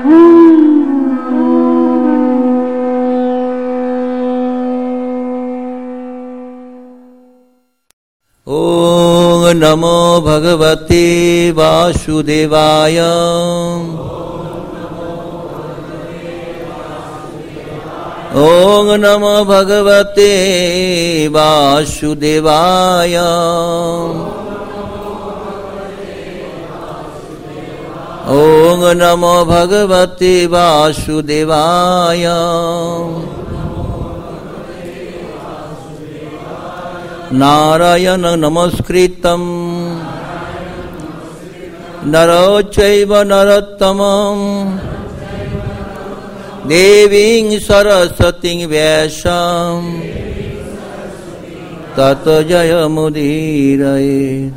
ओम नमो भगवते वासुदेवाय। ओम नमो भगवते वासुदेवाय। ओम नमो भगवते वासुदेवाय। नारायण नमस्कृतं नरो चैव नरोत्तमं देवीं सरस्वतीं व्यासं ततो जयमुदीरयेत्।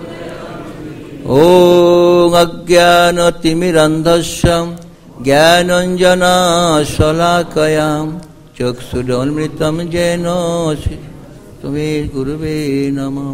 ॐ अज्ञानतिमिरन्धस्य ज्ञानाञ्जनशलाकया चक्षुरोन्मिलितं येन तस्मै गुरुवे नमः।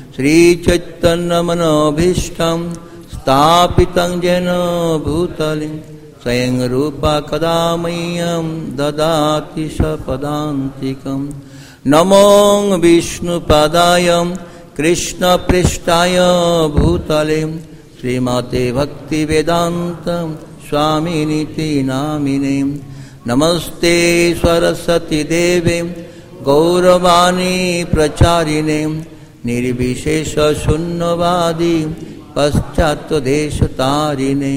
श्रीचैतन्यमनोभीष्टं स्थापितं येन भूतले स्वयं रूपा कदा मह्यं ददाति सपदान्तिकं। नमो विष्णुपदाय कृष्णपृष्ठाय भूतले श्रीमते भक्तिवेदान्त स्वामिनिति नामिने। नमस्ते सरस्वती देवे गौरवाणी प्रचारिणे निर्विशेष शून्यवादी पश्चात्देशतारिणे।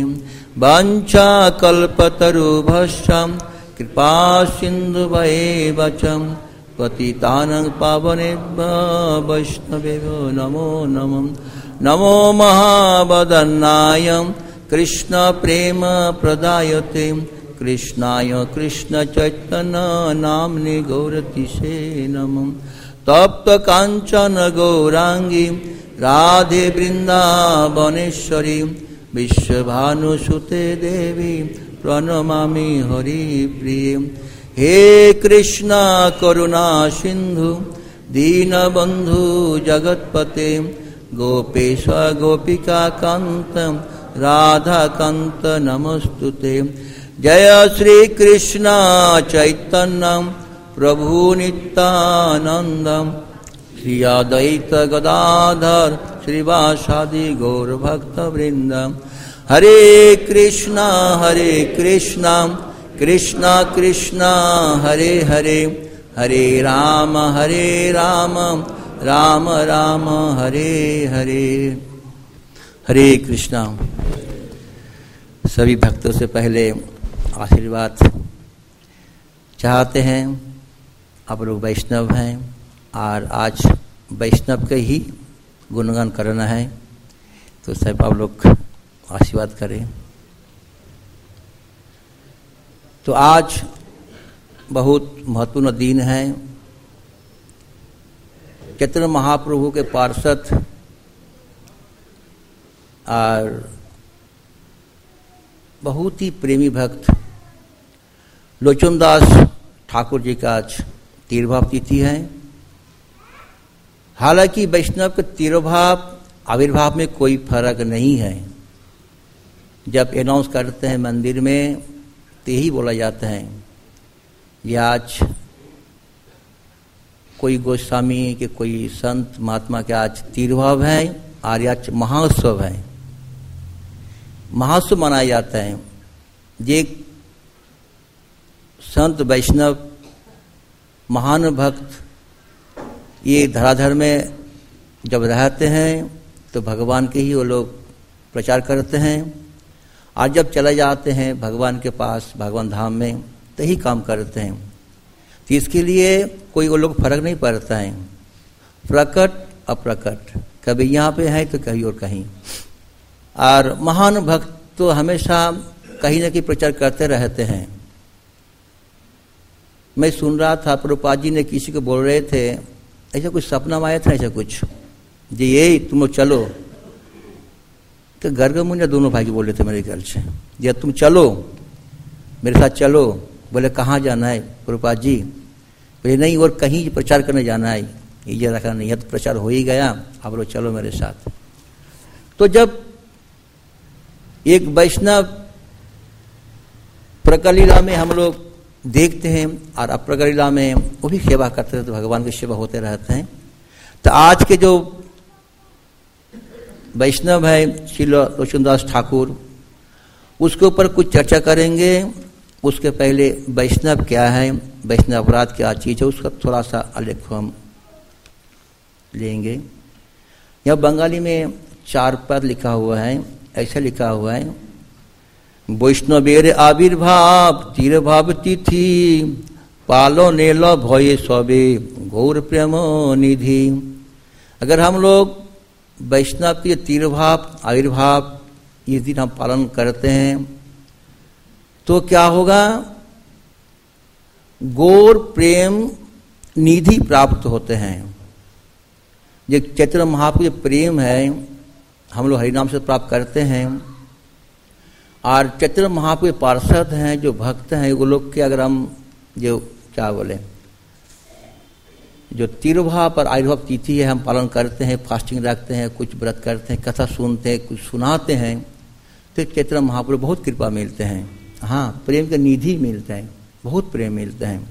वाञ्छाकल्पतरुभ्यश्च कृपा सिन्धुभ्येव च पतितानां पावनेभ्यो वैष्णवेभ्यो नमो नमः। नमो महावदन्नाय कृष्ण प्रेम प्रदायते कृष्णाय कृष्ण चैतन्य नाम्ने गौरतिसे नमः। तप्त कांचन गौरांगी राधे वृंदावनेश्वरी विश्वभानुसुते देवी प्रणमामि हरिप्रिये। हे कृष्ण करुणा सिंधु दीनबंधु जगत्पते गोपेश गोपिका कांत राधा कांत नमस्तुते। जय श्री कृष्ण चैतन्य प्रभु नित्यानंद श्री अद्वैत गदाधर श्रीवासादि गौर भक्त वृंद। हरे कृष्णा कृष्णा कृष्णा हरे हरे हरे राम राम राम हरे हरे। हरे कृष्णा। सभी भक्तों से पहले आशीर्वाद चाहते हैं। आप लोग वैष्णव हैं और आज वैष्णव के ही गुणगान करना है, तो सब आप लोग आशीर्वाद करें। तो आज बहुत महत्वपूर्ण दिन है। चैतन्य महाप्रभु के पार्षद और बहुत ही प्रेमी भक्त लोचनदास ठाकुर जी का आज तिरुभाव तिथि है। हालांकि वैष्णव के तिरुभाव आविर्भाव में कोई फर्क नहीं है। जब अनाउंस करते हैं मंदिर में तो यही बोला जाता है ये आज कोई गोस्वामी के कोई संत महात्मा के आज तिरुभाव है और आज महोत्सव है, महोत्सव मनाया जाता है। ये संत वैष्णव महान भक्त ये धराधर में जब रहते हैं तो भगवान के ही वो लोग प्रचार करते हैं, और जब चले जाते हैं भगवान के पास भगवान धाम में तो ही काम करते हैं। तो इसके लिए कोई वो लोग फर्क नहीं पड़ता है, प्रकट अप्रकट, कभी यहाँ पे है तो कहीं और कहीं। और महान भक्त तो हमेशा कहीं न कहीं प्रचार करते रहते हैं। मैं सुन रहा था प्रभुपाद जी ने किसी को बोल रहे थे, ऐसा कुछ सपना में आया था ऐसा कुछ जी, ये तुम लोग चलो, तो गर्ग मुनि दोनों भाई बोल रहे थे मेरे ख्याल से, या तुम चलो मेरे साथ चलो। बोले कहाँ जाना है प्रभुपाद जी? बोले नहीं और कहीं प्रचार करने जाना है, ये रखा नहीं है तो प्रचार हो ही गया, आप लोग चलो मेरे साथ। तो जब एक वैष्णव प्रकट लीला में हम लोग देखते हैं और अप्रकट लीला में वो भी सेवा करते रहते, भगवान की सेवा होते रहते हैं। तो आज के जो वैष्णव है श्री लोचनदास ठाकुर, उसके ऊपर कुछ चर्चा करेंगे। उसके पहले वैष्णव क्या है, वैष्णव अपराध क्या चीज़ है, उसका थोड़ा सा आलेख हम लेंगे। यह बंगाली में 4 पद लिखा हुआ है, ऐसा लिखा हुआ है, वैष्णवेर आविर्भाव तीरभाव तिथि पालो नेल भये सबे गौर प्रेम निधि। अगर हम लोग वैष्णव के तीरभाव आविर्भाव इस दिन हम पालन करते हैं तो क्या होगा, गौर प्रेम निधि प्राप्त होते हैं। जो चैतन्य महाप्रभु जो प्रेम है हम लोग हरिनाम से प्राप्त करते हैं, और चैतन्य महाप्रभु पार्षद हैं जो भक्त हैं वो लोग के अगर हम जो क्या बोले जो तिरुभाव पर आविर्भाव तिथि है हम पालन करते हैं, फास्टिंग रखते हैं, कुछ व्रत करते हैं, कथा सुनते हैं, कुछ सुनाते हैं, तो चैतन्य महाप्रभु बहुत कृपा मिलते हैं। हाँ, प्रेम के निधि मिलते हैं, बहुत प्रेम मिलते हैं।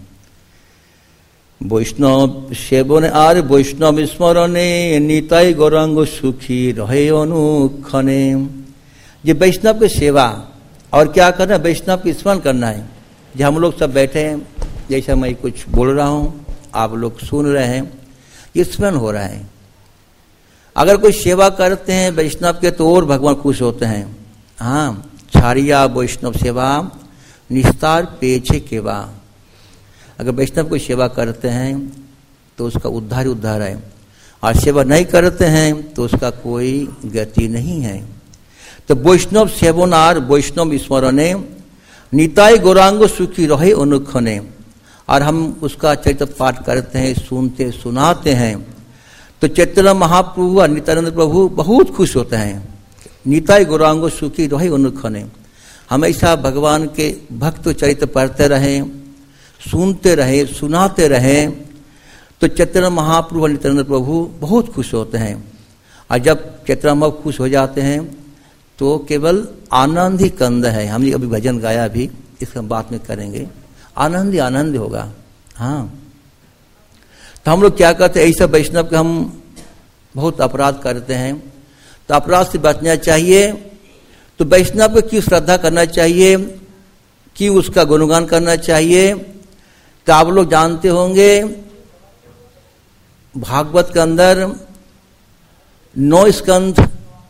वैष्णव सेवन आर वैष्णव स्मरणे निताई गौरांग सुखी रहे अनुक्षणे। ये वैष्णव की सेवा और क्या करना, वैष्णव की स्मरण करना है। जो हम लोग सब बैठे हैं, जैसा मैं कुछ बोल रहा हूँ आप लोग सुन रहे हैं, ये स्मरण हो रहा है। अगर कोई सेवा करते हैं वैष्णव के तो और भगवान खुश होते हैं। हाँ, छारिया वैष्णव सेवा निस्तार पेछे केवा। अगर वैष्णव कोई सेवा करते हैं तो उसका उद्धार ही उद्धार है, और सेवा नहीं करते हैं तो उसका कोई गति नहीं है। तो वैष्णव सेवनार वैष्णव स्मरणे निताई गौरांग सुखी रहे अनुक्षणे। और हम उसका चरित्र पाठ करते हैं, सुनते सुनाते हैं, तो चैतन्य महाप्रभु और नित्यानंद प्रभु बहुत खुश होते हैं। निताई गौरांग सुखी रहे अनुक्षणे। हमेशा भगवान के भक्त चरित्र पढ़ते रहें, सुनते रहे, सुनाते रहें, तो चैतन्य महाप्रभु और नित्यानंद प्रभु बहुत खुश होते हैं। और जब चैतन्य महाप्रभु खुश हो जाते हैं तो केवल आनंद ही कंद है। हमने अभी भजन गाया, अभी इसका बात में करेंगे, आनंद ही आनंद होगा। हाँ, तो हम लोग क्या करते हैं, ऐसा वैष्णव के हम बहुत अपराध करते हैं, तो अपराध से बचना चाहिए। तो वैष्णव को क्यों श्रद्धा करना चाहिए, क्यों उसका गुणगान करना चाहिए। तो आप लोग जानते होंगे भागवत के अंदर 9 स्कंध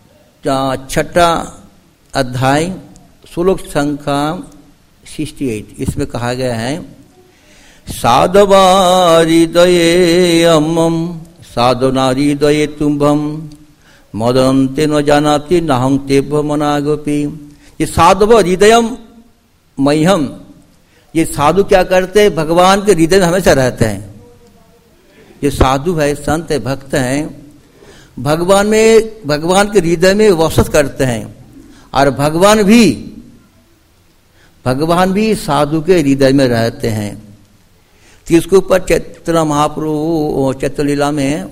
6ठा अध्याय श्लोक संख्या 68, इसमें कहा गया है, साधवा हृदये अम्मम साधना हृदये तुम्भम मदन्ते न जानाति नाहं तेभ्य मनागोपी। ये साधव हृदयम मह्यम, ये साधु क्या करते हैं, भगवान के हृदय में हमेशा रहते हैं। ये साधु है, संत है, भक्त हैं, भगवान में, भगवान के हृदय में वास करते हैं। और भगवान भी साधु के हृदय में रहते हैं। तो इसके ऊपर चैतन्य महाप्रभु चैतन्य लीला में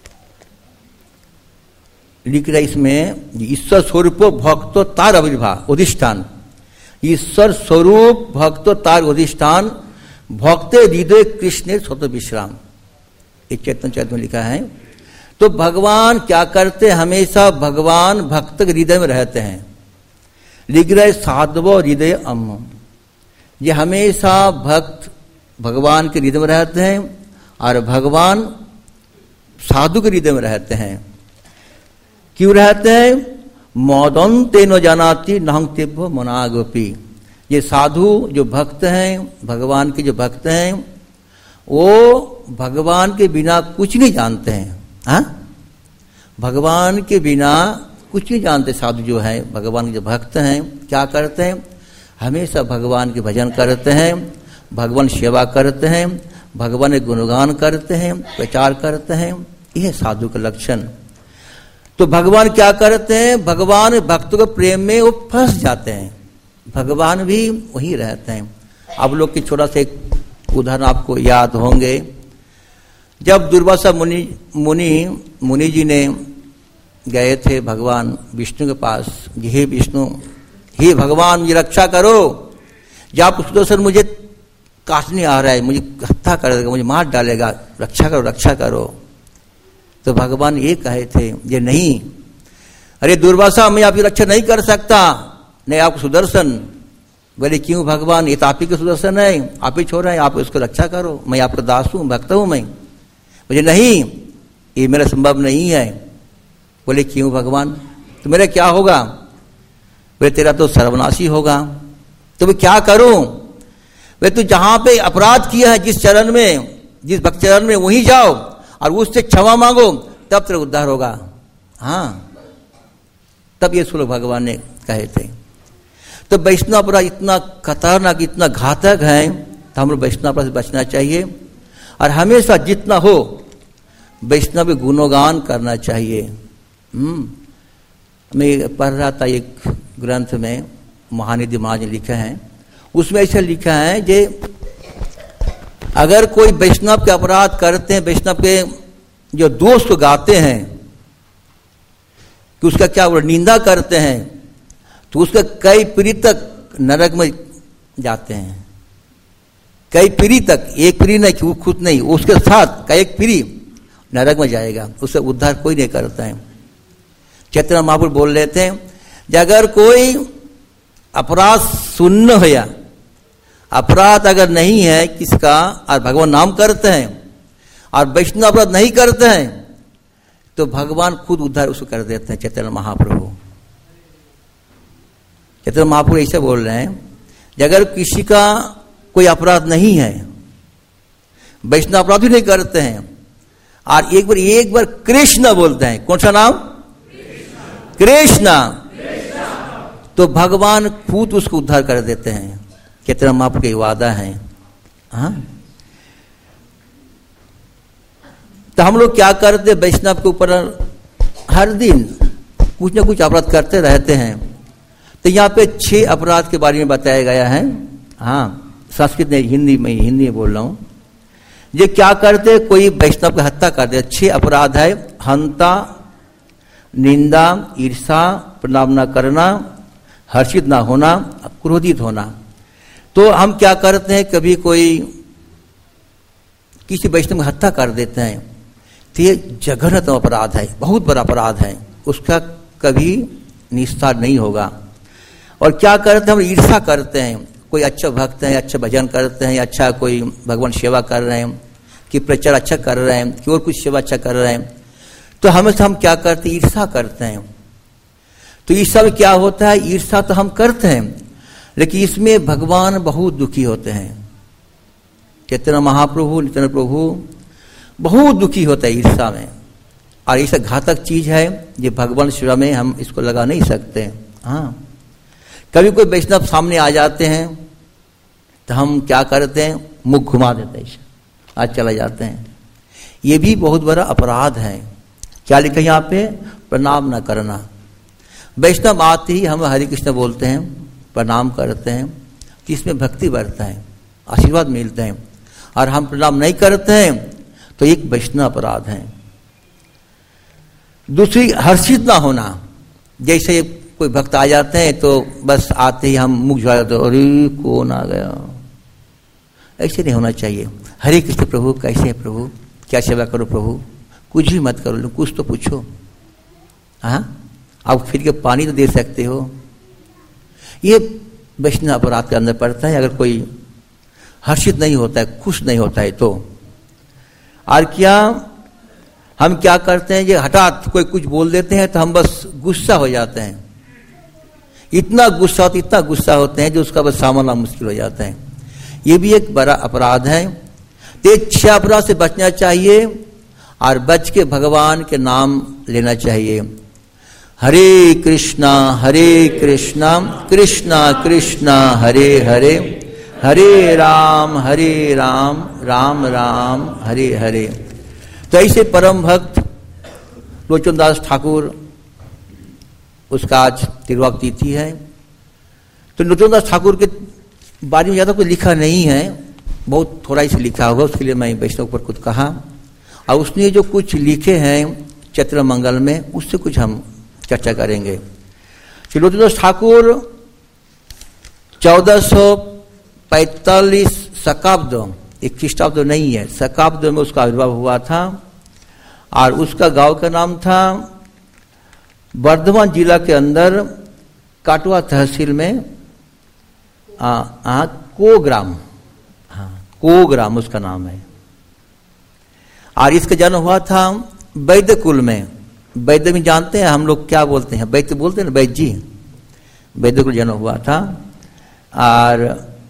लिख रहा है, इसमें ईश्वर स्वरूप भक्तो तार आविर्भाव अधिष्ठान, ईश्वर स्वरूप भक्तो तार अधिष्ठान भक्ते हृदय कृष्ण स्वत विश्राम, ये चैतन्य में लिखा है। तो भगवान क्या करते, हमेशा भगवान भक्त के हृदय में रहते हैं। लिख रहे साधव हृदय अम्म, ये हमेशा भक्त भगवान के हृदय में रहते हैं और भगवान साधु के हृदय में रहते हैं। क्यों रहते हैं, मदन्ते न जानाति नाहं तेभ्य मनागोपी। ये साधु जो भक्त हैं, भगवान के जो भक्त हैं, वो भगवान के बिना कुछ नहीं जानते हैं। हाँ, भगवान के बिना कुछ नहीं जानते। साधु जो है, भगवान के जो भक्त हैं, क्या करते हैं, हमेशा भगवान के भजन करते हैं, भगवान सेवा करते हैं, भगवान के गुणगान करते हैं, प्रचार करते हैं। यह साधु का लक्षण। तो भगवान क्या करते हैं, भगवान भक्तों के प्रेम में वो फंस जाते हैं, भगवान भी वही रहते हैं। आप लोग की छोटा सा एक उदाहरण आपको याद होंगे, जब दुर्वासा मुनि जी ने गए थे भगवान विष्णु के पास, हे विष्णु, हे भगवान, ये रक्षा करो, या आप सुदर्शन मुझे काटने आ रहा है, मुझे हत्या कर देगा, मुझे मार डालेगा, रक्षा करो रक्षा करो। तो भगवान ये कहे थे, ये नहीं, अरे दुर्वासा मैं आपकी रक्षा नहीं कर सकता, नहीं आप सुदर्शन। बोले क्यों भगवान, ये तो आप ही के सुदर्शन है, आप ही छोड़ रहे हैं, आप उसको रक्षा करो, मैं आपका दास हूं, भक्त हूं मैं। मुझे नहीं, ये मेरा संभव नहीं है। बोले क्यों भगवान, तो मेरा क्या होगा? बोले तेरा तो सर्वनाशी होगा। तो मैं क्या करूं? वे तू जहां पे अपराध किया है, जिस चरण में, जिस भक्त चरण में, वहीं जाओ और उससे क्षमा मांगो, तब तेरा उद्धार होगा। हाँ, तब ये श्लोक भगवान ने कहे थे। तो वैष्णव अपराध इतना खतरनाक, इतना घातक है, तो हम लोग वैष्णव अपराध से बचना चाहिए और हमेशा जितना हो वैष्णव गुणगान करना चाहिए। मैं पढ़ रहा था एक ग्रंथ में, महानिधि महाराज ने लिखा है, उसमें ऐसा लिखा है कि अगर कोई वैष्णव के अपराध करते हैं, वैष्णव के जो दोष को गाते हैं, कि उसका क्या निंदा करते हैं, तो उसका कई पीढ़ी तक नरक में जाते हैं। कई पीढ़ी तक, एक पीढ़ी नहीं, खुद नहीं, उसके साथ कई एक पीढ़ी नरक में जाएगा, उससे उद्धार कोई नहीं करता है। चैतन्य महाप्रभु बोल रहे थे, अगर कोई अपराध शून्य हो, या अपराध अगर नहीं है किसका, और भगवान नाम करते हैं और वैष्णव अपराध नहीं करते हैं, तो भगवान खुद उद्धार उसको कर देते हैं। चैतन्य महाप्रभु ऐसे बोल रहे हैं, अगर किसी का कोई अपराध नहीं है, वैष्णव अपराध भी नहीं करते हैं, और एक बार कृष्ण बोलते हैं, कौन सा नाम? कृष्ण, तो भगवान खुद उसको उद्धार कर देते हैं। चैतन्य महाप्रभु के वादा है। हाँ, तो हम लोग क्या करते, वैष्णव के ऊपर हर दिन कुछ ना कुछ अपराध करते रहते हैं। तो यहाँ पे 6 अपराध के बारे में बताया गया है। हाँ, संस्कृत में, हिंदी में बोल रहा हूं। ये क्या करते, कोई वैष्णव की हत्या कर दे, 6 अपराध है। हंता, निंदा, ईर्षा, प्रणाम न करना, हर्षित ना होना, क्रोधित होना। तो हम क्या करते हैं, कभी कोई किसी वैष्णव की हत्या कर देते हैं, तो ये जघन्यतम अपराध है, बहुत बड़ा अपराध है, उसका कभी निस्तार नहीं होगा। और क्या करते हैं, हम ईर्षा करते हैं, कोई अच्छा भक्त है, अच्छा भजन करते हैं, अच्छा कोई भगवान सेवा कर रहे हैं, कि प्रचार अच्छा कर रहे हैं, कि और कुछ सेवा अच्छा कर रहे हैं, तो हमेशा हम क्या करते हैं, ईर्षा करते हैं। तो ईर्षा में क्या होता है, ईर्षा तो हम करते हैं, लेकिन इसमें भगवान बहुत दुखी होते हैं। चैतन्य महाप्रभु, नित्यानंद प्रभु बहुत दुखी होता है ईर्षा में, और ऐसा घातक चीज है, ये भगवान सेवा में हम इसको लगा नहीं सकते। हाँ, कभी कोई वैष्णव सामने आ जाते हैं, तो हम क्या करते हैं, मुख घुमा देते हैं, आज चला जाते हैं। ये भी बहुत बड़ा अपराध है। क्या लिखा यहाँ पे, प्रणाम न करना। वैष्णव आते ही हम हरे कृष्ण बोलते हैं, प्रणाम करते हैं, कि इसमें भक्ति बढ़ता है, आशीर्वाद मिलते हैं, और हम प्रणाम नहीं करते हैं, तो एक वैष्णव अपराध है। दूसरी, हर्षित ना होना। जैसे कोई भक्त आ जाते हैं, तो बस आते ही हम मुख झुला देते, अरे कौन आ गया, ऐसे नहीं होना चाहिए। हरे कृष्ण प्रभु, कैसे है प्रभु, क्या सेवा करो प्रभु, कुछ भी मत करो, कुछ तो पूछो। हाँ, आप फिर के पानी तो दे सकते हो। ये वैष्णव अपराध के अंदर पड़ता है, अगर कोई हर्षित नहीं होता है, खुश नहीं होता है तो। और क्या हम क्या करते हैं, ये हठात कोई कुछ बोल देते हैं, तो हम बस गुस्सा हो जाते हैं, इतना गुस्सा होते हैं, जो उसका बस सामना मुश्किल हो जाता है। ये भी एक बड़ा अपराध है। तो 6 अपराध से बचना चाहिए, और बच के भगवान के नाम लेना चाहिए। हरे कृष्णा कृष्णा कृष्णा हरे हरे, हरे राम राम राम हरे हरे। तो ऐसे परम भक्त लोचनदास ठाकुर, उसका आज तिरुवाक तिथि है। तो लोचनदास ठाकुर के बारे में ज़्यादा कुछ लिखा नहीं है, बहुत थोड़ा ही से लिखा होगा, उसके लिए मैं वैष्णव पर कुछ कहा। और उसने जो कुछ लिखे हैं चैत्र मंगल में, उससे कुछ हम चर्चा करेंगे। लोचनदास ठाकुर 45 शकाब्द, एक ख्रीष्टाब्द नहीं है, शकाब्द में उसका आविर्भाव हुआ था। और उसका गांव का नाम था वर्धमान जिला के अंदर काटवा तहसील में कोग्राम, कोग्राम उसका नाम है। और इसका जन्म हुआ था वैद्य कुल में। वैद्य में जानते हैं हम लोग क्या बोलते हैं, वैद्य बोलते हैं ना, वैद्य जी, वैद्य कुल जन्म हुआ था। और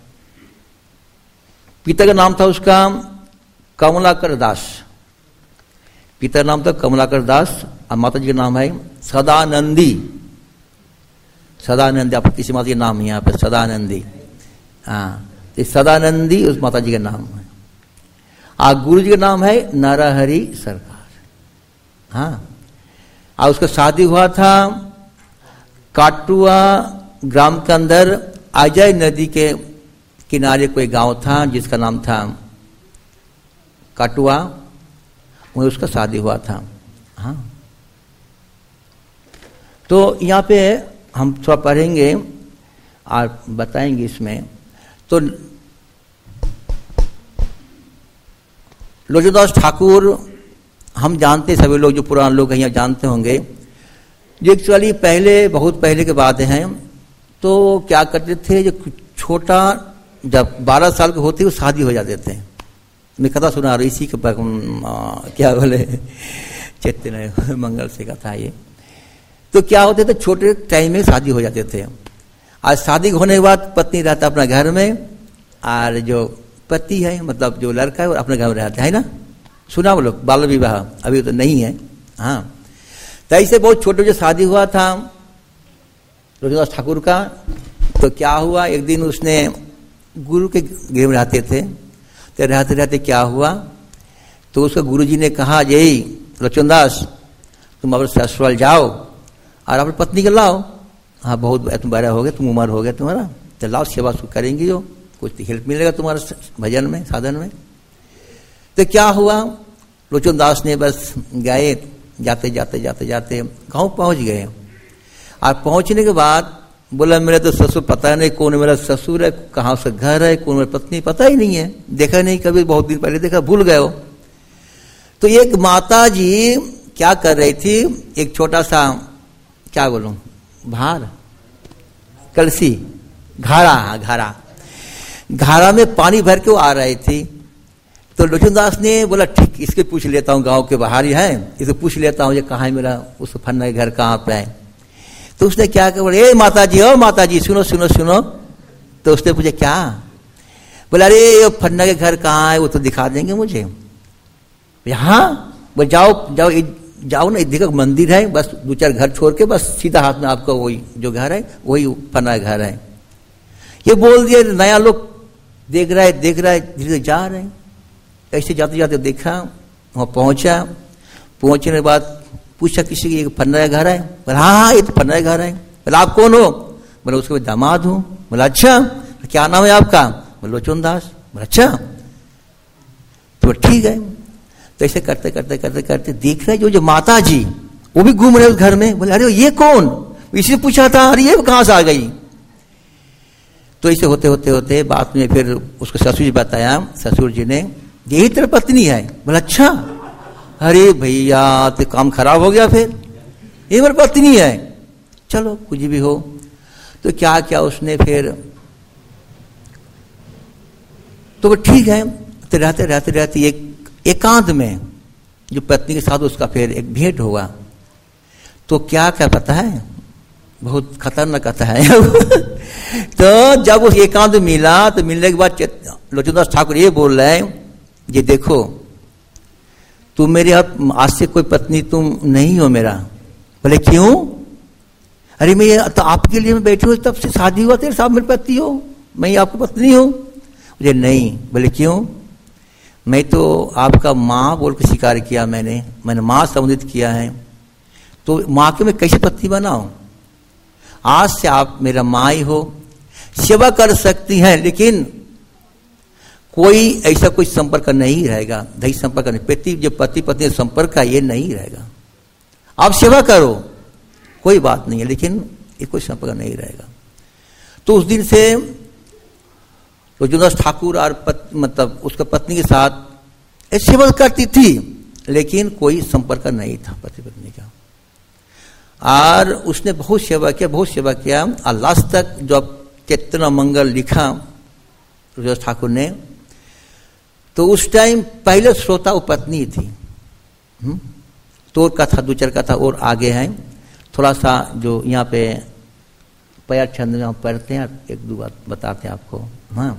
पिता का नाम था उसका कमलाकर दास, पिता का नाम था कमलाकर दास, और माता जी का नाम है सदानंदी। सदानंदी, आप किसी माता जी का नाम है यहाँ पे सदानंदी, हाँ, तो सदानंदी उस माता जी का नाम है। और गुरु जी का नाम है नरहरि सरकार, हाँ। और उसका शादी हुआ था काटुआ ग्राम के अंदर अजय नदी के किनारे कोई गांव था जिसका नाम था काटुआ, वहीं उसका शादी हुआ था, हाँ। तो यहाँ पे हम थोड़ा पढ़ेंगे और बताएंगे इसमें। तो लोचनदास ठाकुर हम जानते, सभी लोग जो पुराने लोग हैं यहाँ जानते होंगे, जो एक्चुअली पहले, बहुत पहले के बात हैं, तो क्या करते थे, जो छोटा जब 12 साल के होते वो शादी हो जाते थे। मैं कथा सुना रही, इसी के क्या बोले चैतन्य मंगल से कथा ये। तो क्या होते थे, छोटे टाइम में शादी हो जाते थे। आज शादी होने के बाद पत्नी रहता अपना घर में, और जो पति है मतलब जो लड़का है वो अपने घर में रहता है ना, सुना वो लोग, बाल विवाह अभी तो नहीं है, हाँ। तो ऐसे बहुत छोटे जो शादी हुआ था लोचनदास ठाकुर का। तो क्या हुआ, एक दिन उसने गुरु के गृह में रहते थे, तो रहते रहते क्या हुआ, तो उसका गुरुजी ने कहा, यही लोचनदास तुम अपने ससुराल जाओ और अपनी पत्नी को लाओ, हाँ बहुत तुम बड़ा हो गए, तुम उम्र हो गया तुम्हारा, तो लाओ, सेवा करेंगी जो, कुछ हेल्प मिलेगा तुम्हारा भजन में, साधन में। तो क्या हुआ, लोचनदास ने बस गए, जाते जाते जाते जाते गांव पहुंच गए। और पहुंचने के बाद बोला, मेरा तो ससुर पता नहीं कौन मेरा ससुर है, कहाँ से घर है, कौन मेरी पत्नी, पता ही नहीं है, देखा नहीं कभी, बहुत दिन पहले देखा, भूल गए हो। तो एक माता जी क्या कर रही थी, एक छोटा सा क्या बोलूं, भार, कलसी, घारा घारा में पानी भर के वो आ रही थी। तो लोचनदास ने बोला, ठीक, इसके पूछ लेता हूँ, गांव के बाहर ही है, इसे पूछ लेता हूँ ये कहाँ है मेरा, उस फन्ना के घर कहाँ पे है। तो उसने क्या कहा, बोले, ए माता जी, ओ माता जी, सुनो सुनो सुनो। तो उसने पूछा, क्या? बोला, अरे ये फन्ना के घर कहाँ है, वो तो दिखा देंगे मुझे। हाँ, बोले जाओ जाओ जाओ ना, इधर का मंदिर है, बस 2-4 घर छोड़ के बस सीधा हाथ में आपका वही जो घर है वही फन्ना घर है। ये बोल दिया, नया लोग देख रहा है धीरे जा रहे हैं। ऐसे जाते जाते देखा, वहाँ पहुंचा, पहुंचने के बाद पूछा किसी की, फन्ना का घर है? बोला हाँ ये तो फन्ना का घर है। बोला आप कौन हो? बोला उसके दामाद हूँ। बोला अच्छा, क्या नाम है आपका? बोला लोचनदास। बोला अच्छा, तो ठीक है। तो ऐसे करते करते करते करते देख रहे जो माता जी वो भी घूम रहे उस घर में। बोले अरे ये कौन? इसी पूछा था, अरे ये कहाँ से आ गई? तो ऐसे होते होते होते बाद में फिर उसको ससुर जी बताया, ससुर जी ने, यही तेरी पत्नी है। बोला अच्छा, अरे भैया तो काम खराब हो गया, फिर ये मेरी पत्नी है, चलो कुछ भी हो। तो क्या क्या उसने फिर, तो ठीक है। तो रहते रहते रहते एक एकांत में जो पत्नी के साथ उसका फिर एक भेंट हुआ। तो क्या क्या पता है, बहुत खतरनाक कथा है। तो जब उस एकांत मिला, तो मिलने के बाद लोचनदास ठाकुर ये बोल रहे हैं, ये देखो तुम मेरे आज से कोई पत्नी तुम नहीं हो मेरा। बोले क्यों? अरे मैं तो आपके लिए मैं बैठी हूँ, तब से शादी हुआ तेरे साथ मेरी पत्नी हो, मैं आपकी पत्नी हूँ। मुझे नहीं। बोले क्यों? मैं तो आपका माँ बोल के स्वीकार किया, मैंने माँ संबोधित किया है, तो माँ के मैं कैसे पत्नी बनाऊं? आज से आप मेरा माँ ही हो, सेवा कर सकती हैं, लेकिन कोई ऐसा कोई संपर्क नहीं रहेगा, दैहिक संपर्क नहीं, जो पति पत्नी संपर्क का ये नहीं रहेगा। आप सेवा करो कोई बात नहीं है, लेकिन ये कोई संपर्क नहीं रहेगा। तो उस दिन से लोचनदास ठाकुर और मतलब उसका पत्नी के साथ सेवा करती थी, लेकिन कोई संपर्क नहीं था पति पत्नी का। और उसने बहुत सेवा किया और लास्ट तक जब चैतन्य मंगल लिखा लोचनदास ठाकुर ने, तो उस टाइम पहले श्रोता वो पत्नी थी। तो कथा 2-4 कथा और आगे हैं, थोड़ा सा जो यहाँ पे पैर छंद में हम पढ़ते हैं, 1-2 बात बताते हैं आपको। हाँ,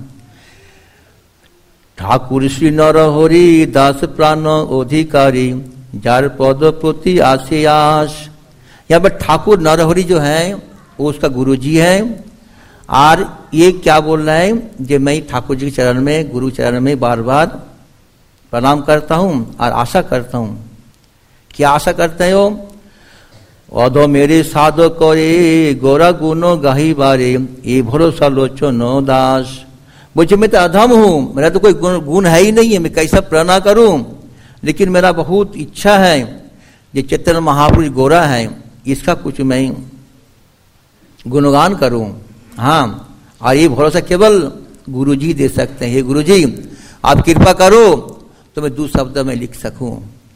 ठाकुर श्री नर हरि दास प्राण अधिकारी जार पद प्रति आसे आस। यहाँ पर ठाकुर नरहरि जो है वो उसका गुरुजी है, और ये क्या बोल रहा है, जो मैं ठाकुर जी के चरण में, गुरु चरण में बार बार प्रणाम करता हूँ और आशा करता हूँ। क्या आशा करते हो? अधो मेरे साधो करे गोरा गुनो गाही बारे ये भरोसा लोचन दास। बोले मैं तो अधम हूँ, मेरा तो कोई गुण है ही नहीं है, मैं कैसा प्रणा करूँ, लेकिन मेरा बहुत इच्छा है ये चैतन्य महापुरुष गोरा है, इसका कुछ मैं गुणगान करूँ। हाँ, और ये भरोसा केवल गुरुजी दे सकते हैं। हे गुरुजी आप कृपा करो तो मैं 2 शब्द में लिख सकूं।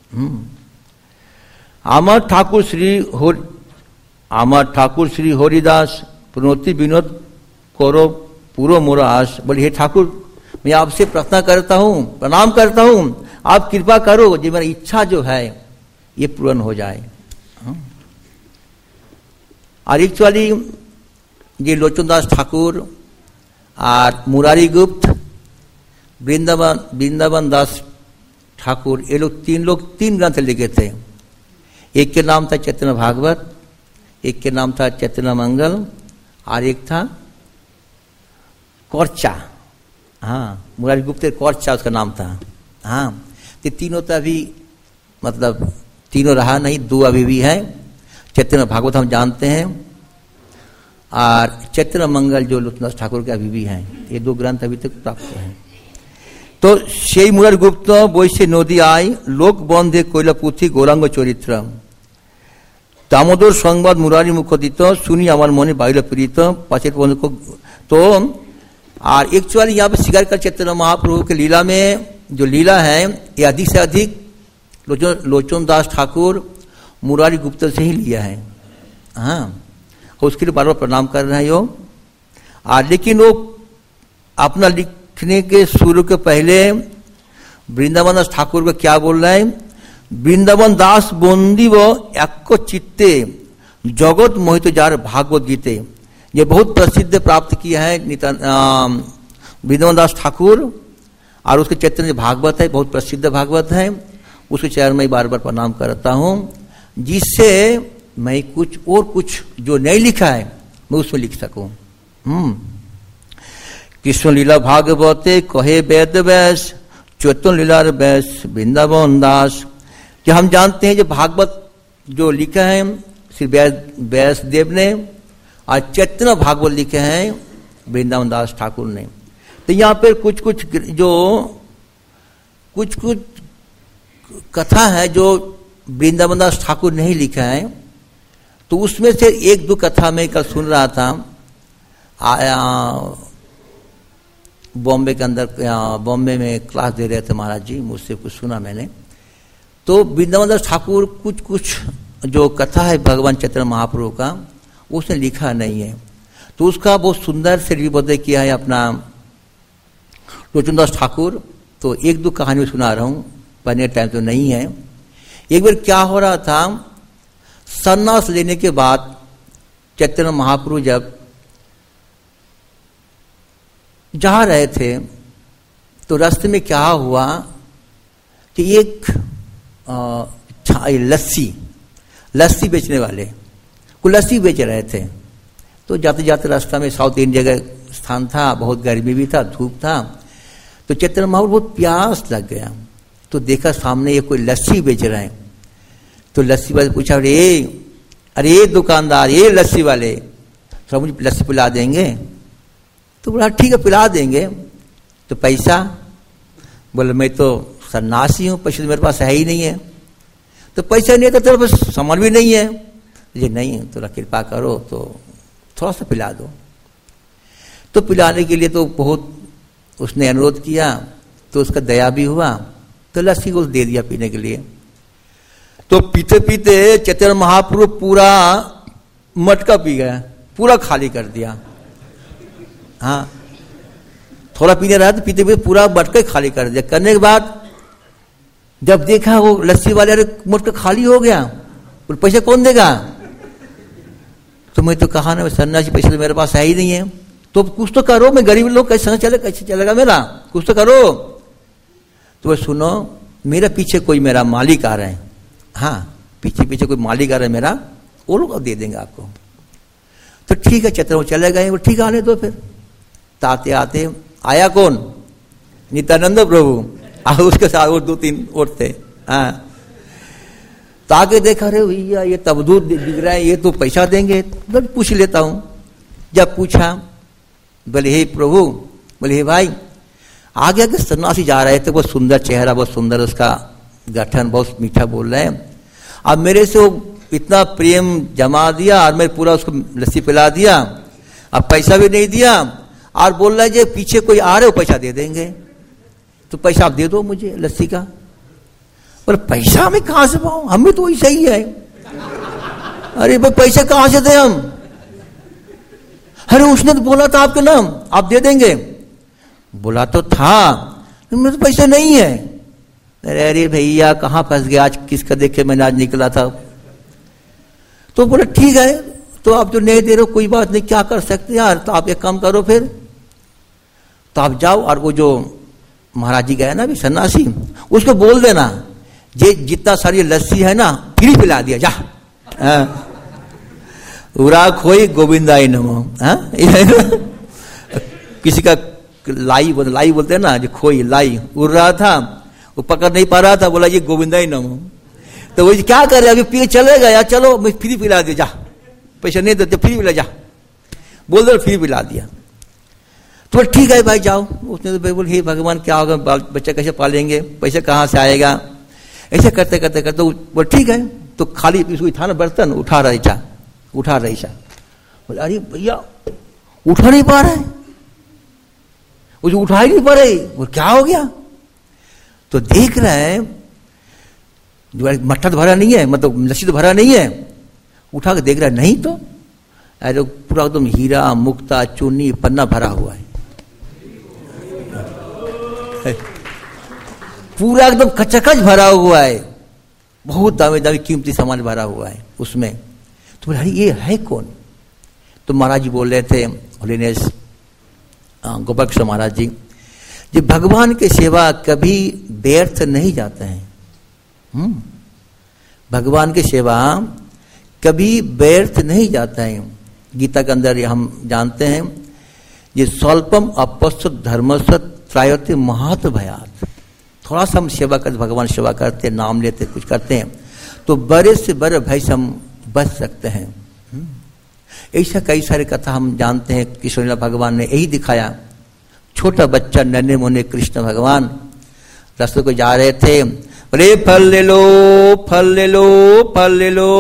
आमा ठाकुर श्री हरिदास प्रणोति विनोद करो पूरो मोरा आस। बोले हे ठाकुर मैं आपसे प्रार्थना करता हूँ, प्रणाम करता हूँ, आप कृपा करो जो मेरी इच्छा जो है ये पूर्ण हो जाए। और एक्चुअली ये लोचनदास ठाकुर और मुरारी गुप्त, वृंदावन दास ठाकुर, ये लोग 3 ग्रंथ लिखे थे। एक के नाम था चैतन्य भागवत, एक के नाम था चैतन्य मंगल, और एक था कौरचा। हाँ, मुरारी गुप्त कौरचा उसका नाम था। हाँ, तो तीनों तो अभी मतलब तीनों रहा नहीं, 2 अभी भी है। चैतन्य भागवत हम जानते हैं, और चैतन्य मंगल जो लोचनदास ठाकुर के अभी भी हैं। ये 2 ग्रंथ अभी तक प्राप्त हैं। तो সেই মুরার গুপ্ত বৈশে নদী আই লোক বন্ধে কৈলা পুঁথি গৌরাঙ্গ চরিত্র দামোদর সংবাদ মুরারি মুখদিত শুনি আমার মনে বাইল পীড়িত पाचेर बंधु को। तो और एक्चुअली यहाँ पे स्वीकार कर चैतन्य महाप्रभु के लीला में जो लीला है ये अधिक से अधिक लोचनदास ठाकुर मुरारी गुप्त से ही लिया है। हाँ, उसके लिए बार बार प्रणाम कर रहे हैं यो। लेकिन वो अपना लिखने के शुरू के पहले वृंदावन दास ठाकुर को क्या बोल रहे हैं? वृंदावन दास बंदी व एक चित्ते जगत मोहित जार भागवत गीते। ये बहुत प्रसिद्ध प्राप्त किया है वृंदावन दास ठाकुर, और उसके चैतन्य भागवत है, बहुत प्रसिद्ध भागवत है। उसके चरण में बार बार प्रणाम करता हूँ, जिससे मैं कुछ जो नहीं लिखा है मैं उसमें लिख सकूं। कृष्ण लीला भागवते कहे वेद व्यास चैतन्य लीलार व्यास वृंदावन दास। जो हम जानते हैं जो भागवत जो लिखा है श्री व्यास देव ने, और चैतन्य भागवत लिखे हैं वृंदावन दास ठाकुर ने। तो यहाँ पर कुछ कथा है जो वृंदावन दास ठाकुर ने ही लिखा है। तो उसमें से 1-2 कथा में कल सुन रहा था, बॉम्बे के अंदर, बॉम्बे में क्लास दे रहे थे महाराज जी, मुझसे कुछ सुना मैंने। तो वृंदावन दास ठाकुर कुछ जो कथा है भगवान चैतन्य महाप्रभु का उसने लिखा नहीं है, तो उसका बहुत सुंदर से रिबोध किया है अपना लोचनदास ठाकुर। तो 1-2 कहानी सुना रहा हूँ, पढ़ने टाइम तो नहीं है। एक बार क्या हो रहा था, सन्यास लेने के बाद चैतन्य महाप्रभु जब जा रहे थे तो रास्ते में क्या हुआ कि एक लस्सी बेचने वाले को लस्सी बेच रहे थे। तो जाते जाते रास्ता में साउथ इंडिया का स्थान था, बहुत गर्मी भी था, धूप था। तो चैतन्य महाप्रभु बहुत प्यास लग गया, तो देखा सामने ये कोई लस्सी बेच रहे हैं। तो लस्सी वाले पूछा, अरे दुकानदार, ये लस्सी वाले थोड़ा मुझे लस्सी पिला देंगे? तो बोला ठीक है पिला देंगे। तो पैसा? बोले मैं तो सन्यासी हूँ, पैसे तो मेरे पास है ही नहीं है। तो पैसा नहीं है तो तेरे पास सामान भी नहीं है? ये नहीं, थोड़ा कृपा करो तो थोड़ा सा पिला दो। तो पिलाने के लिए तो बहुत उसने अनुरोध किया तो उसका दया भी हुआ, तो लस्सी को दे दिया पीने के लिए। तो पीते पीते चैतन्य महाप्रभु पूरा मटका पी गया, पूरा खाली कर दिया। हाँ, थोड़ा पीने रहा तो पीते पीते पूरा मटका खाली कर दिया। करने के बाद जब देखा वो लस्सी वाले, अरे मटका खाली हो गया, और पैसे कौन देगा? तो मैं तो कहा ना, सन्यासी पैसे तो मेरे पास है ही नहीं है, तो कुछ तो करो, मैं गरीब लोग कैसे चलेगा मेरा, कुछ तो करो। तो वो सुनो, मेरे पीछे कोई मेरा मालिक आ रहे हैं, हाँ पीछे पीछे कोई मालिक आ रहा है मेरा, वो लोग दे देंगे आपको। तो ठीक है, चैतन्य वो चले गए, वो ठीक आने दो। फिर आते आते आया कौन? नित्यानंद प्रभु, उसके साथ और 2-3 और थे। हाँ, तो आगे देखा, अरे भैया ये तबदूत दिख रहा है, ये तो पैसा देंगे, तो पूछ लेता हूं। जब पूछा, बोले हे प्रभु, बोले हे भाई, आगे आगे सन्यासी जा रहे थे, बहुत सुंदर चेहरा, बहुत सुंदर उसका गठन, बहुत मीठा बोल रहे हैं। अब मेरे से वो इतना प्रेम जमा दिया और मैं पूरा उसको लस्सी पिला दिया, अब पैसा भी नहीं दिया, और बोल रहा है जे पीछे कोई आ रहे हो पैसा दे देंगे, तो पैसा आप दे दो मुझे लस्सी का। पर पैसा मैं कहां से पाऊं, हमें तो ऐसा ही है। अरे भाई पैसे कहां से दे हम? अरे उसने तो बोला था आपके नाम, आप दे देंगे। बोला तो था, मेरे तो पैसे नहीं है। अरे भैया कहां फंस गया, आज किसका देख के मैंने आज निकला था। तो बोला ठीक है, तो आप जो नहीं दे रहे हो कोई बात नहीं, क्या कर सकते यार, तो आप एक काम करो फिर, तो आप जाओ और वो जो महाराज जी गए ना अभी सन्यासी, उसको बोल देना जे जितना सारी लस्सी है ना फ्री पिला दिया जा। उरा खोई गोविंदाई नमो। किसी का लाई बोलते हैं ना, जो खोई लाई उड़ रहा था, वो पकड़ नहीं पा रहा था, बोला ये गोविंदाई नमो। तो वो क्या करे, अभी पी चलेगा यार, चलो मैं फ्री पिला दे जा, पैसा नहीं देते फ्री पिला जा, बोल दो फ्री पिला दिया। तो ठीक है भाई जाओ। उसने तो बोल हे भगवान क्या होगा, बच्चा कैसे पालेंगे, पैसे कहाँ से आएगा, ऐसे करते करते करते बोल ठीक है। तो खाली इसको था ना बर्तन, उठा रही था। बोले अरे भैया उठा नहीं पा रहे, वो उठा ही नहीं पा रहे, वो क्या हो गया? तो देख रहे हैं जो मट्ठा तो भरा नहीं है, मतलब लस्सी तो भरा नहीं है, उठा के देख रहा है, नहीं तो अरे पूरा एकदम हीरा मुक्ता चूनी पन्ना भरा हुआ है, पूरा एकदम कचकच भरा हुआ है, बहुत दामी दामी कीमती सामान भरा हुआ है उसमें। तो बोला ये है कौन? तो महाराज जी बोल रहे थे, होलीनेस गोपाल कृष्ण महाराज जी, जो भगवान की सेवा कभी व्यर्थ नहीं जाते हैं। भगवान की सेवा कभी व्यर्थ नहीं जाता है। गीता के अंदर हम जानते हैं, ये स्वल्पम अपश्यत धर्मसत त्रायते महत भयात। थोड़ा सा हम सेवा करते, भगवान सेवा करते, नाम लेते, कुछ करते हैं, तो बड़े से बड़े भय से हम बच सकते हैं। ऐसा कई सारे कथा हम जानते हैं। किशोरीलाल भगवान ने यही दिखाया। छोटा बच्चा नन्हे मुन्ने कृष्ण भगवान रास्ते को जा रहे थे, अरे फल ले लो, फल ले लो, फल ले लो।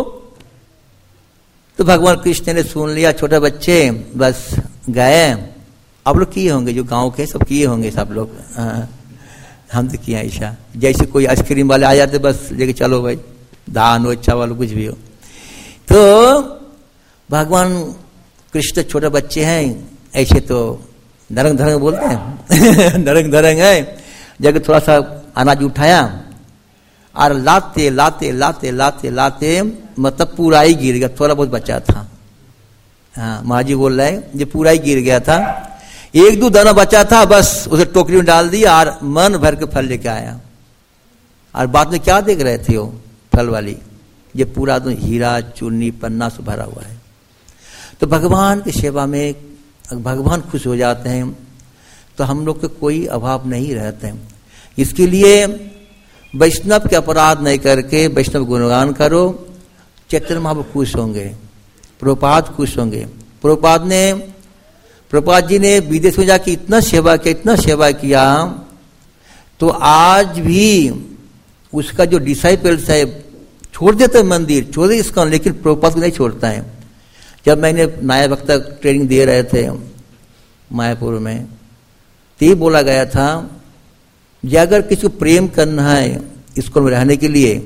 तो भगवान कृष्ण ने सुन लिया, छोटे बच्चे बस गए। आप लोग किए होंगे, जो गांव के सब किए होंगे सब लोग। हम तो किया ऐसा, जैसे कोई आइसक्रीम वाले आ जाते बस लेके चलो भाई, धान हो चावल कुछ भी हो। तो भगवान कृष्ण छोटे बच्चे हैं, ऐसे तो नरंग धरंग बोलते हैं नरंग धरंग है। जब थोड़ा सा अनाज उठाया और लाते लाते लाते लाते लाते मतलब पूरा ही गिर गया, थोड़ा बहुत बचा था। हाँ, महाजी बोल रहे हैं जो पूरा ही गिर गया था, 1-2 दाना बचा था, बस उसे टोकरी में डाल दिया और मन भर के फल लेके आया। और बाद में क्या देख रहे थे वो फल वाली, ये पूरा तो हीरा चूनी पन्ना से भरा हुआ है। तो भगवान की सेवा में भगवान खुश हो जाते हैं, तो हम लोग को कोई अभाव नहीं रहते हैं। इसके लिए वैष्णव के अपराध नहीं करके वैष्णव गुणगान करो, चैतन्य महाप्रभु खुश होंगे, प्रभुपाद खुश होंगे। प्रभुपाद जी ने विदेश में जाके इतना सेवा किया, इतना सेवा किया, तो आज भी उसका जो डिसाइपल्स है छोड़ देते मंदिर, छोड़ दे इसका, लेकिन प्रभुपाद को नहीं छोड़ता है। जब मैंने नया वक्त ट्रेनिंग दे रहे थे मायापुर में, तो ये बोला गया था कि अगर किसी को प्रेम करना है स्कूल में रहने के लिए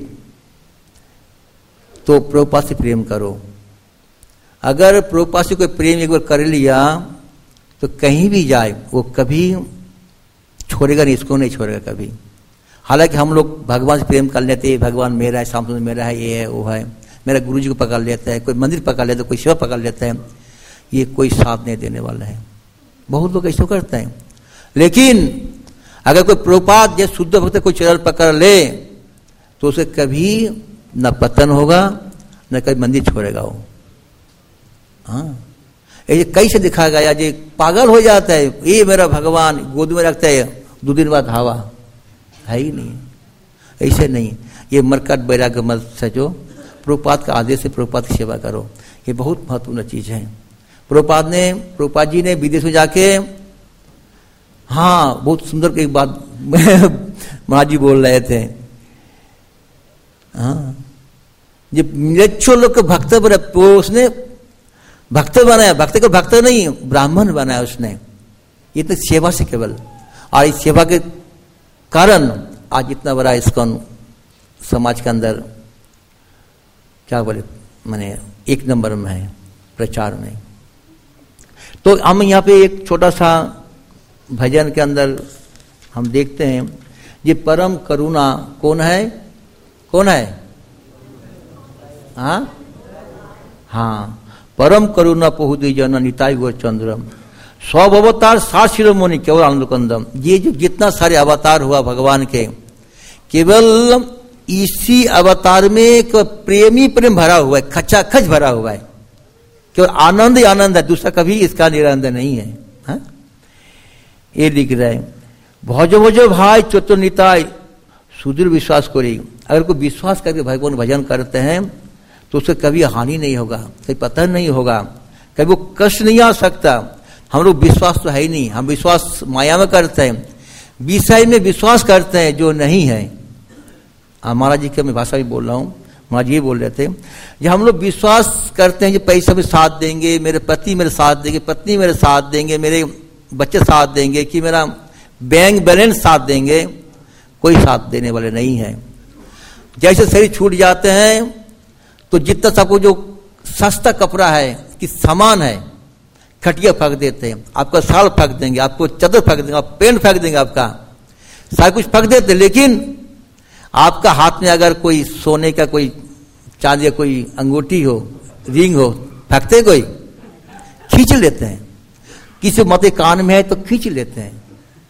तो प्रभुपाद से प्रेम करो। अगर प्रभुपाद से कोई प्रेम एक बार कर लिया तो कहीं भी जाए वो कभी छोड़ेगा नहीं, इसको नहीं छोड़ेगा कभी। हालांकि हम लोग भगवान से प्रेम कर लेते हैं, भगवान मेरा है, शाम मेरा है, ये है वो है, मेरा गुरु जी को पकड़ लेता है, कोई मंदिर पकड़ लेता है, कोई सेवा पकड़ लेता है, ये कोई साथ नहीं देने वाला है। बहुत लोग ऐसा करते हैं। लेकिन अगर कोई प्रभुपाद जैसे शुद्ध भक्त कोई चरण पकड़ ले तो उसे कभी न पतन होगा न कभी मंदिर छोड़ेगा वो। हाँ, ऐसे कई से दिखा गया जो पागल हो जाता है, ये मेरा भगवान गोद में रखता है, 2 दिन बाद हवा है ही नहीं। ऐसे नहीं, ये मरकट बैराग्य मत सचो, प्रभुपाद का आदेश से प्रभुपाद की सेवा करो, ये बहुत महत्वपूर्ण चीज है। प्रभुपाद जी ने विदेश में जाके, हाँ बहुत सुंदर एक बात महाराज जी बोल रहे थे, हाँ जो मिलेच्छो लोग के भक्त बना, उसने भक्त बनाया, भक्त को भक्त नहीं ब्राह्मण बनाया उसने, ये तो सेवा से केवल। और इस सेवा के कारण आज इतना बड़ा इस्कॉन समाज के अंदर क्या बोले माने 1 नंबर में है प्रचार में। तो हम यहाँ पे एक छोटा सा भजन के अंदर हम देखते हैं, ये परम करुणा कौन है, कौन है? हाँ, परम करुणा पहुदी जन निताई गो चंद्रम सब अवतार 7 शिरोमणि केवल आनंद कंदम। ये जो जितना सारे अवतार हुआ भगवान के, केवल इसी अवतार में प्रेमी प्रेम भरा हुआ है, खचाखच भरा हुआ है, केवल आनंद ही आनंद है, दूसरा कभी इसका निरंद नहीं है। हा? ये लिख रहे हैं, भजो भजो भाई चतुर्निताय सुदूर विश्वास करी। अगर कोई विश्वास करके भगवान भजन करते हैं तो उससे कभी हानि नहीं होगा, कभी पतन नहीं होगा, कभी वो कष्ट नहीं आ सकता। हम लोग विश्वास तो है ही नहीं, हम विश्वास माया में करते हैं, विषय में विश्वास करते हैं जो नहीं है। महाराज जी की मैं भाषा भी बोल रहा हूँ, महाराज जी बोल रहे थे, जब हम लोग विश्वास करते हैं कि पैसा भी साथ देंगे, मेरे पति मेरे साथ देंगे, पत्नी मेरे साथ देंगे, मेरे बच्चे साथ देंगे, कि मेरा बैंक बैलेंस साथ देंगे, कोई साथ देने वाले नहीं है। जैसे शरीर छूट जाते हैं तो जितना सबको जो सस्ता कपड़ा है कि सामान है, खटिया फेंक देते हैं, आपका साल फेंक देंगे, आपको चादर फेंक देंगे, आप पेंट फेंक देंगे, आपका सारा कुछ फेंक देते। लेकिन आपका हाथ में अगर कोई सोने का कोई चांदी का कोई अंगूठी हो, रिंग हो, फेंकते कोई खींच लेते हैं, किसी मत कान में है तो खींच लेते हैं।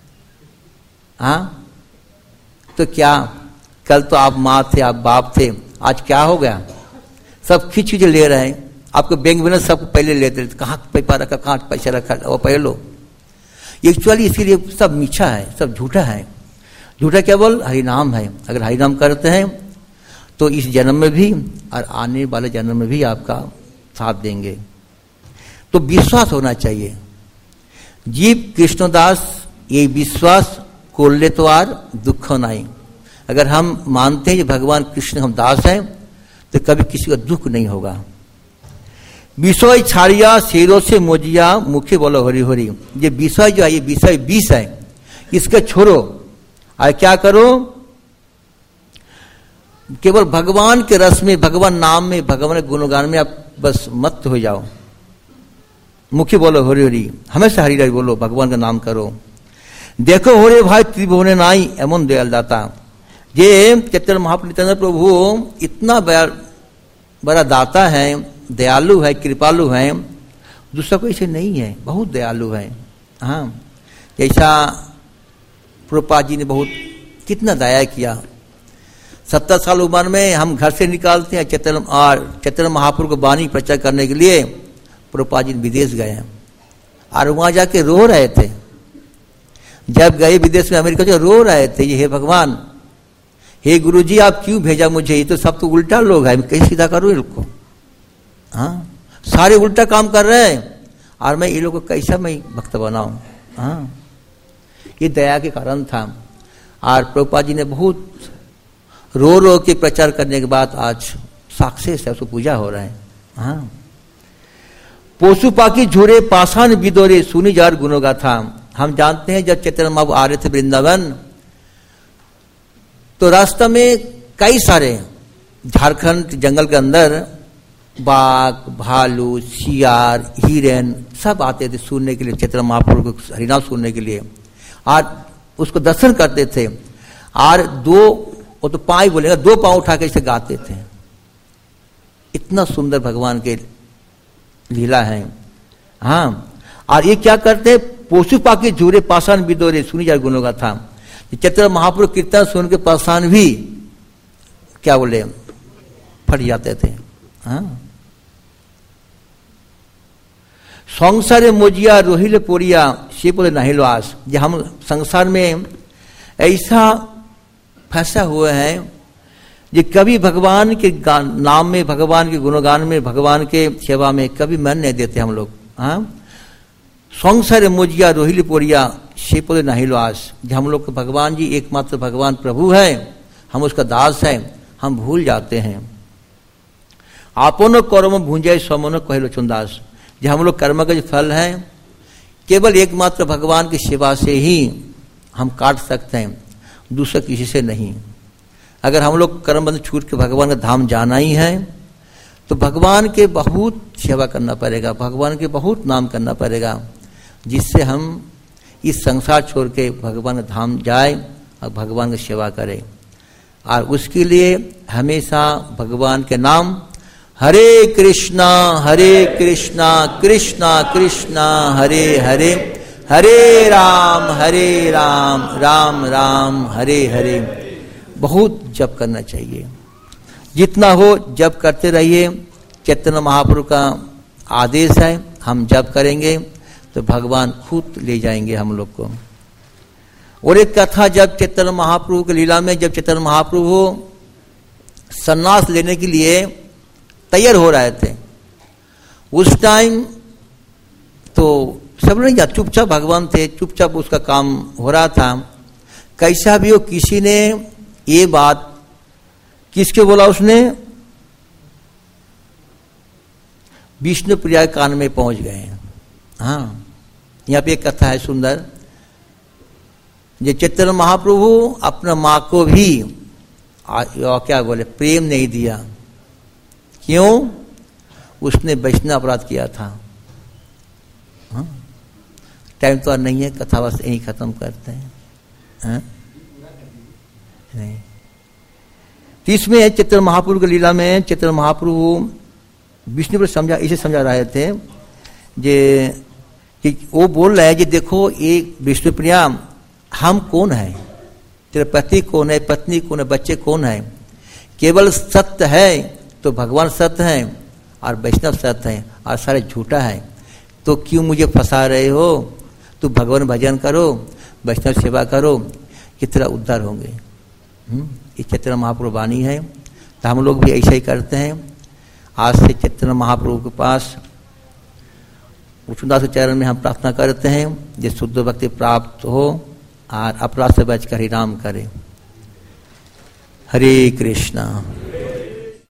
हाँ, तो क्या कल तो आप माँ थे, आप बाप थे, आज क्या हो गया? सब खींच खींच ले रहे हैं। आपको बैंक बैलेंस सब पहले लेते, कहाँ पैसा रखा, कहाँ पैसा रखा, वो पहले लो। एक्चुअली इसीलिए सब मीठा है, सब झूठा है। झूठा केवल हरिनाम है। अगर हरिनाम करते हैं तो इस जन्म में भी और आने वाले जन्म में भी आपका साथ देंगे। तो विश्वास होना चाहिए। जीव कृष्णदास ये विश्वास कोल्ले तो आर दुख नहीं। अगर हम मानते हैं कि भगवान कृष्ण हम दास हैं तो कभी किसी का दुख नहीं होगा। विषय छाड़िया शेरों से मोजिया मुखे बोलो हरि हरि। ये विषय जो है, ये विषय विष है, इसके छोड़ो और क्या करो, केवल भगवान के रस में, भगवान नाम में, भगवान के गुणगान में आप बस मत हो जाओ। मुखे बोलो हरि हरि, हमेशा हरि हरि बोलो, भगवान का नाम करो। देखो हो रे भाई त्रिभुवने नाई एमन दयाल दाता। ये चैतन्य महाप्रभु प्रभु इतना बड़ा दाता है, दयालु है, कृपालु है, दूसरा कोई ऐसे नहीं है, बहुत दयालु है। हाँ, जैसा प्रभुपाद जी ने बहुत कितना दया किया। 70 साल उम्र में हम घर से निकालते हैं चैतन्य महाप्रभु को वाणी प्रचार करने के लिए। प्रभुपाद जी विदेश गए और वहां जाके रो रहे थे। जब गए विदेश में अमेरिका से रो रहे थे, ये हे भगवान, हे गुरुजी आप क्यों भेजा मुझे, ये तो सब तो उल्टा लोग है, मैं कैसे सीधा करूँ इनको। हाँ, सारे उल्टा काम कर रहे हैं और मैं ये लोग को कैसा मैं भक्त बनाऊं। हाँ, ये दया के कारण था। और प्रभुपाद जी ने बहुत रो रो के प्रचार करने के बाद आज साक्षी से उसको पूजा हो रहा है। हाँ, पोसु पाकी झूरे पाषाण बिदोरे सुनी जार गुणों का था। हम जानते हैं जब चैतन्य महाप्रभु आ रहे थे वृंदावन, तो रास्ता में कई सारे झारखंड जंगल के अंदर बाघ, भालू, सियार, हिरन सब आते थे सुनने के लिए, चैतन्य महाप्रभु को हरिनाम सुनने के लिए, और उसको दर्शन करते थे। और वो तो पाँव बोलेगा, 2 पाँव उठा के इसे गाते थे। इतना सुंदर भगवान के लीला है। हाँ, और ये क्या करते, पोषु पाके झूरे पाषाण बिदोरे, सुनी जाए गुणों का था। चैतन्य महाप्रभु कीर्तन सुन के पाषाण भी क्या बोले फट जाते थे। हाँ, संसारे मोजिया रोहिल पोरिया से बोले नाहिलो आस। जो हम संसार में ऐसा फंसा हुए हैं जो कभी भगवान के नाम में, भगवान के गुणगान में, भगवान के सेवा में कभी मन नहीं देते हम लोग। हाँ, संसार मोजिया रोहिल पोरिया से बोले नाहिलो आस। जो हम लोग भगवान जी एकमात्र भगवान प्रभु है, हम उसका दास है, हम भूल जाते हैं। आपनो कर्म भूंजे समनो कहलो चुनदास। जो हम लोग कर्म का जो फल है केवल एकमात्र भगवान की सेवा से ही हम काट सकते हैं, दूसरे किसी से नहीं। अगर हम लोग कर्म बंध छूट के भगवान का धाम जाना ही है तो भगवान के बहुत सेवा करना पड़ेगा, भगवान के बहुत नाम करना पड़ेगा, जिससे हम इस संसार छोड़ के भगवान का धाम जाए और भगवान की सेवा करें। और उसके लिए हमेशा भगवान के नाम हरे कृष्णा कृष्णा कृष्णा हरे हरे, हरे राम राम राम हरे हरे बहुत जप करना चाहिए। जितना हो जप करते रहिए। चैतन्य महाप्रभु का आदेश है, हम जप करेंगे तो भगवान खुद ले जाएंगे हम लोग को। और एक कथा, जब चैतन्य महाप्रभु की लीला में, जब चैतन्य महाप्रभु सन्यास लेने के लिए तैयार हो रहे थे, उस टाइम तो सब नहीं जा, चुपचाप भगवान थे, चुपचाप उसका काम हो रहा था। कैसा भी हो, किसी ने ये बात किसके बोला, उसने विष्णु प्रिया के कान में पहुंच गए। हाँ, यहाँ पे एक कथा है सुंदर। ये चैतन्य महाप्रभु अपना माँ को भी क्या बोले प्रेम नहीं दिया। क्यों? उसने वैष्णव अपराध किया था। हाँ? टाइम तो नहीं है, कथा बस यही खत्म करते हैं। हाँ? नहीं, तो इसमें चैतन्य महाप्रभु की लीला में चैतन्य महाप्रभु विष्णु पर समझा, इसे समझा रहे थे कि वो बोल रहे हैं कि देखो ये विष्णु प्रिया, हम कौन है, तेरे पति कौन है, पत्नी कौन है, बच्चे कौन है। केवल सत्य है तो भगवान सत्य है और वैष्णव सत्य है और सारे झूठा है, तो क्यों मुझे फंसा रहे हो। तो भगवान भजन करो, वैष्णव सेवा करो, कितना उद्धार होंगे। ये चैतन्य महाप्रभु वाणी है। तो हम लोग भी ऐसा ही करते हैं। आज से चैतन्य महाप्रभु के पास उच्चदास के चरण में हम प्रार्थना करते हैं जो शुद्ध भक्ति प्राप्त हो और अपराध से बचकर हरि नाम करें। हरे कृष्णा।